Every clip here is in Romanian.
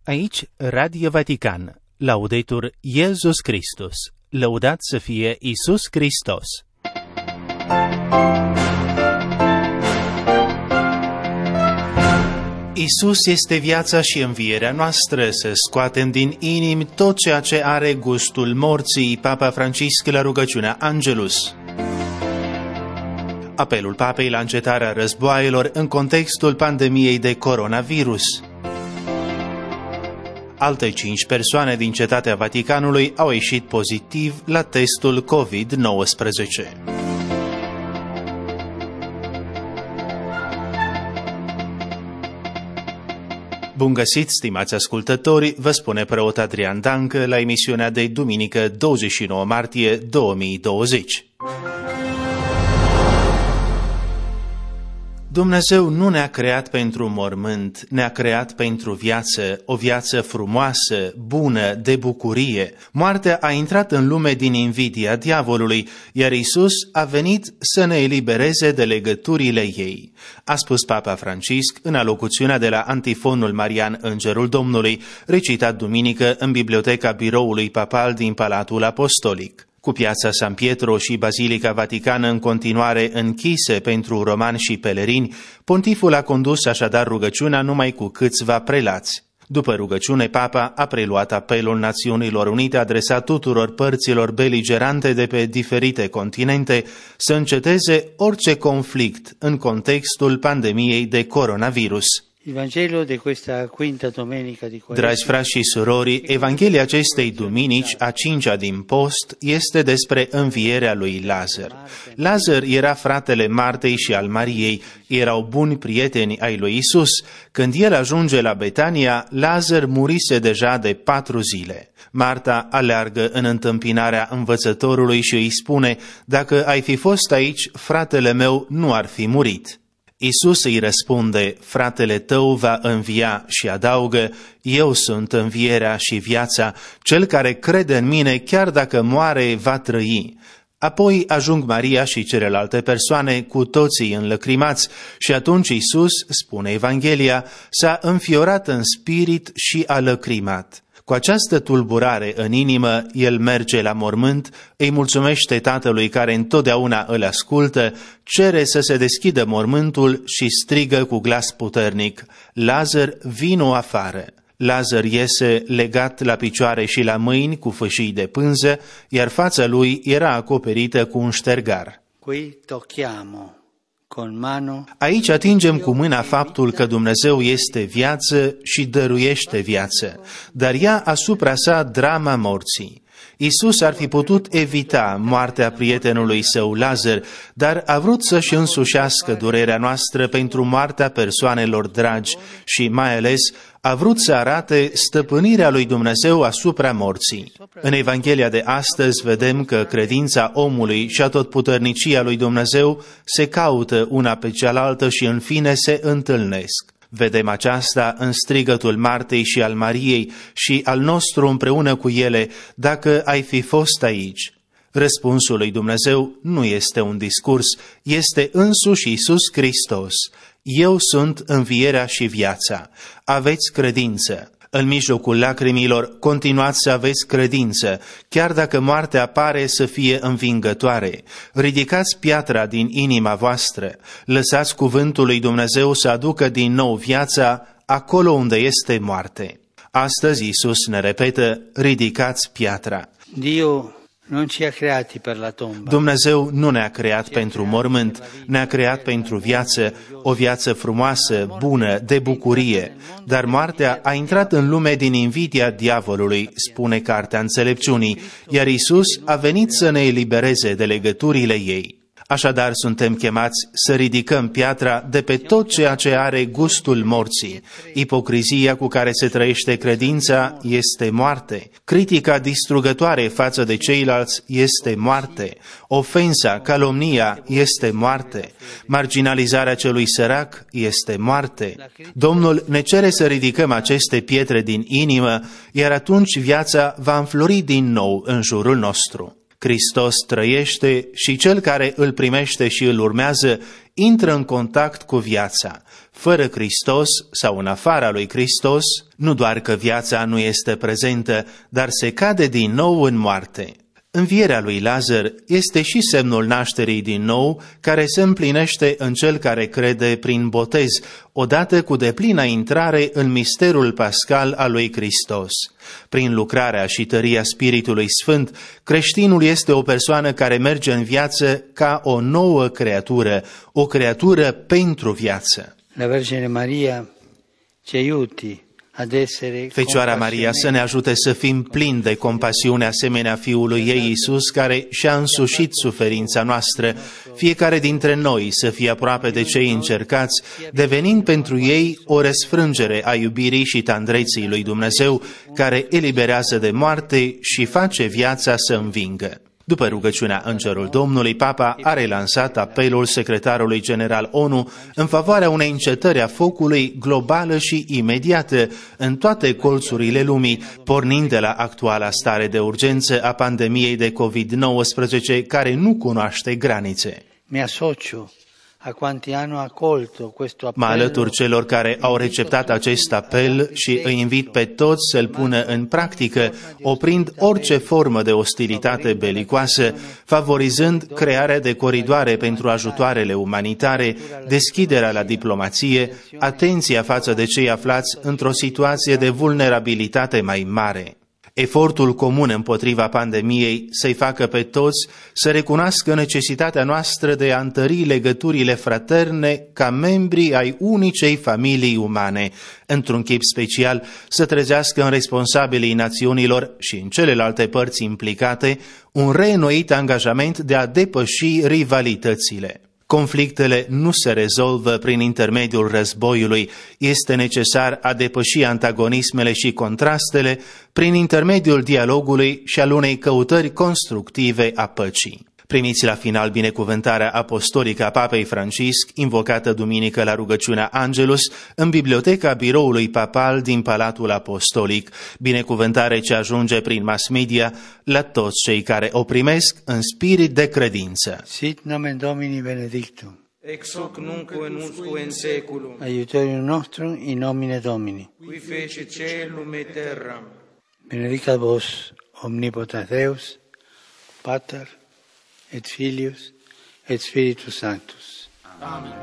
Aici, Radio Vatican, Laudetur Iesus Christus, lăudat să fie Iisus Hristos. Iisus este viața și învierea noastră, să scoatem din inimi tot ceea ce are gustul morții, Papa Francisc la rugăciunea Angelus. Apelul Papei la încetarea războaielor în contextul pandemiei de coronavirus. Alte 5 persoane din Cetatea Vaticanului au ieșit pozitiv la testul COVID-19. Bun găsit, stimați ascultători, vă spune preot Adrian Dancă la emisiunea de duminică 29 martie 2020. Dumnezeu nu ne-a creat pentru mormânt, ne-a creat pentru viață, o viață frumoasă, bună, de bucurie. Moartea a intrat în lume din invidia diavolului, iar Iisus a venit să ne elibereze de legăturile ei. A spus Papa Francisc în alocuțiunea de la antifonul marian Îngerul Domnului, recitat duminică în biblioteca biroului papal din Palatul Apostolic. Cu piața San Pietro și Bazilica Vaticană în continuare închise pentru romani și pelerini, pontiful a condus așadar rugăciunea numai cu câțiva prelați. După rugăciune, Papa a preluat apelul Națiunilor Unite adresat tuturor părților beligerante de pe diferite continente să înceteze orice conflict în contextul pandemiei de coronavirus. Dragi frați și surori, Evanghelia acestei duminici, a 5-a din post, este despre învierea lui Lazar. Lazar era fratele Martei și al Mariei, erau buni prieteni ai lui Isus. Când el ajunge la Betania, Lazar murise deja de 4 zile. Marta aleargă în întâmpinarea învățătorului și îi spune: dacă ai fi fost aici, fratele meu nu ar fi murit. Iisus îi răspunde: fratele tău va învia, și adaugă: eu sunt învierea și viața, cel care crede în mine, chiar dacă moare, va trăi. Apoi ajung Maria și celelalte persoane, cu toții înlăcrimați, și atunci Iisus, spune Evanghelia, s-a înfiorat în spirit și a lăcrimat. Cu această tulburare în inimă, el merge la mormânt, îi mulțumește Tatălui care întotdeauna îl ascultă, cere să se deschidă mormântul și strigă cu glas puternic: Lazar, vino afară! Lazar iese legat la picioare și la mâini cu fâșii de pânză, iar fața lui era acoperită cu un ștergar. Aici atingem cu mâna faptul că Dumnezeu este viață și dăruiește viață, dar ia asupra sa drama morții. Iisus ar fi putut evita moartea prietenului său Lazar, dar a vrut să-și însușească durerea noastră pentru moartea persoanelor dragi și mai ales a vrut să arate stăpânirea lui Dumnezeu asupra morții. În Evanghelia de astăzi vedem că credința omului și atotputernicia lui Dumnezeu se caută una pe cealaltă și în fine se întâlnesc. Vedem aceasta în strigătul Martei și al Mariei și al nostru împreună cu ele: dacă ai fi fost aici. Răspunsul lui Dumnezeu nu este un discurs, este însuși Iisus Hristos. Eu sunt învierea și viața. Aveți credință. În mijlocul lacrimilor, continuați să aveți credință, chiar dacă moartea pare să fie învingătoare. Ridicați piatra din inima voastră. Lăsați cuvântul lui Dumnezeu să aducă din nou viața acolo unde este moarte. Astăzi Iisus ne repetă: ridicați piatra. Dumnezeu nu ne-a creat pentru mormânt, ne-a creat pentru viață, o viață frumoasă, bună, de bucurie. Dar moartea a intrat în lume din invidia diavolului, spune Cartea Înțelepciunii, iar Iisus a venit să ne elibereze de legăturile ei. Așadar, suntem chemați să ridicăm piatra de pe tot ceea ce are gustul morții. Ipocrizia cu care se trăiește credința este moarte. Critica distrugătoare față de ceilalți este moarte. Ofensa, calomnia este moarte. Marginalizarea celui sărac este moarte. Domnul ne cere să ridicăm aceste pietre din inimă, iar atunci viața va înflori din nou în jurul nostru. Hristos trăiește și cel care îl primește și îl urmează intră în contact cu viața. Fără Hristos sau în afara lui Hristos, nu doar că viața nu este prezentă, dar se cade din nou în moarte. Învierea lui Lazar este și semnul nașterii din nou, care se împlinește în cel care crede prin botez, odată cu deplina intrare în misterul pascal al lui Hristos. Prin lucrarea și tăria Spiritului Sfânt, creștinul este o persoană care merge în viață ca o nouă creatură, o creatură pentru viață. La Vergine Maria ci aiuti ad essere Fecioara Maria să ne ajute să fim plini de compasiune asemenea Fiului ei Iisus, care și-a însușit suferința noastră, fiecare dintre noi să fie aproape de cei încercați, devenind pentru ei o răsfrângere a iubirii și tandreții lui Dumnezeu, care eliberează de moarte și face viața să învingă. După rugăciunea Îngerul Domnului, Papa a relansat apelul secretarului general ONU în favoarea unei încetări a focului globală și imediată în toate colțurile lumii, pornind de la actuala stare de urgență a pandemiei de COVID-19, care nu cunoaște granițe. Mi asocio a quanti hanno accolto questo appello. Mă alătur celor care au receptat acest apel și îi invit pe toți să-l pună în practică, oprind orice formă de ostilitate belicoasă, favorizând crearea de coridoare pentru ajutoarele umanitare, deschiderea la diplomație, atenția față de cei aflați într-o situație de vulnerabilitate mai mare. Efortul comun împotriva pandemiei să-i facă pe toți să recunoască necesitatea noastră de a întări legăturile fraterne ca membri ai unicei familii umane, într-un chip special să trezească în responsabilii națiunilor și în celelalte părți implicate un reînnoit angajament de a depăși rivalitățile. Conflictele nu se rezolvă prin intermediul războiului, este necesar a depăși antagonismele și contrastele prin intermediul dialogului și al unei căutări constructive a păcii. Primiți la final binecuvântarea apostolică a Papei Francisc, invocată duminică la rugăciunea Angelus, în biblioteca biroului papal din Palatul Apostolic, binecuvântare ce ajunge prin mass media la toți cei care o primesc în spirit de credință. Sit nomen Domini benedictum. Ex hoc nunc et usque in saeculum. Aiutorium nostrum in nomine Domini. Qui fece caelum et terram. Benedicat vos omnipotens Deus, Pater et Filius et Spiritus Sanctus. Amen.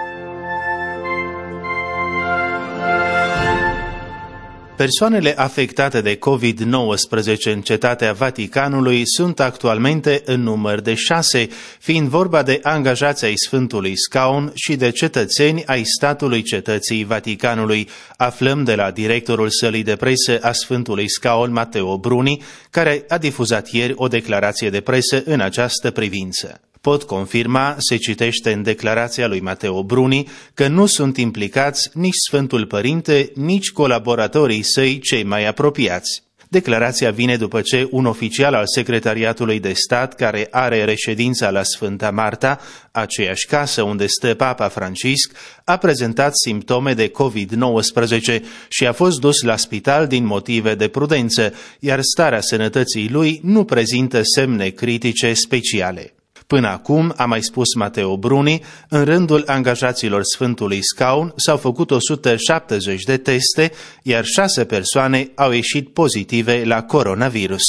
Persoanele afectate de COVID-19 în Cetatea Vaticanului sunt actualmente în număr de 6, fiind vorba de angajați ai Sfântului Scaun și de cetățeni ai statului Cetății Vaticanului. Aflăm de la directorul sălii de presă a Sfântului Scaun, Matteo Bruni, care a difuzat ieri o declarație de presă în această privință. Pot confirma, se citește în declarația lui Matteo Bruni, că nu sunt implicați nici Sfântul Părinte, nici colaboratorii săi cei mai apropiați. Declarația vine după ce un oficial al Secretariatului de Stat, care are reședința la Sfânta Marta, aceeași casă unde stă Papa Francisc, a prezentat simptome de COVID-19 și a fost dus la spital din motive de prudență, iar starea sănătății lui nu prezintă semne critice speciale. Până acum, a mai spus Matteo Bruni, în rândul angajaților Sfântului Scaun s-au făcut 170 de teste, iar 6 persoane au ieșit pozitive la coronavirus.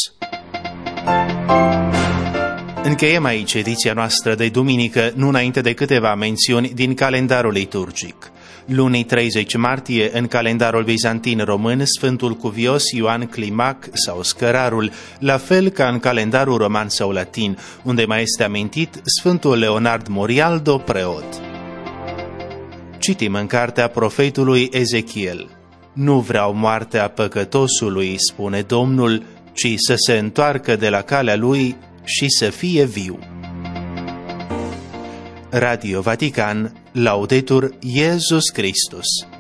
Încheiem aici ediția noastră de duminică, nu înainte de câteva mențiuni din calendarul liturgic. Luni 30 martie, în calendarul bizantin român, Sfântul Cuvios Ioan Climac sau Scărarul, la fel ca în calendarul roman sau latin, unde mai este amintit Sfântul Leonard Morialdo, preot. Citim în cartea profetului Ezechiel. Nu vreau moartea păcătosului, spune Domnul, ci să se întoarcă de la calea lui și să fie viu. Radio Vatican, Laudetur Iesus Christus.